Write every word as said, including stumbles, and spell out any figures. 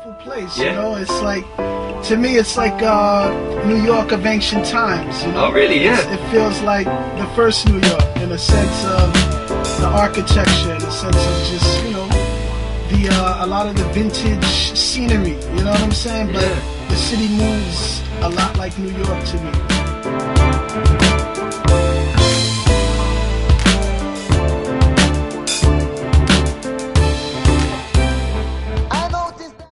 beautiful place. Yeah. You know, it's like, to me, it's like uh, New York of ancient times. You know, Oh, really? Yeah. It's, it feels like the first New York in a sense of the architecture, in a sense of just, you know, the uh, a lot of the vintage scenery. You know what I'm saying? But Yeah. the city moves a lot like New York to me.